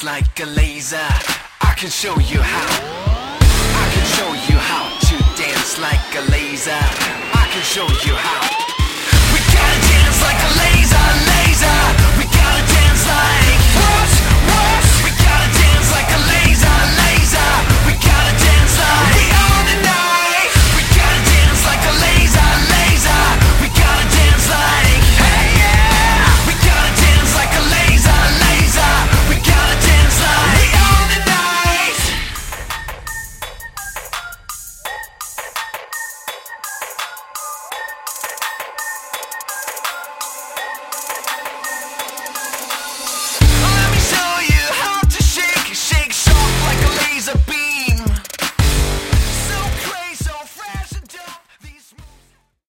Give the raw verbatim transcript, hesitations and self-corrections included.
like a laser. I can show you how. I can show you how to dance like a laser. I can show you how.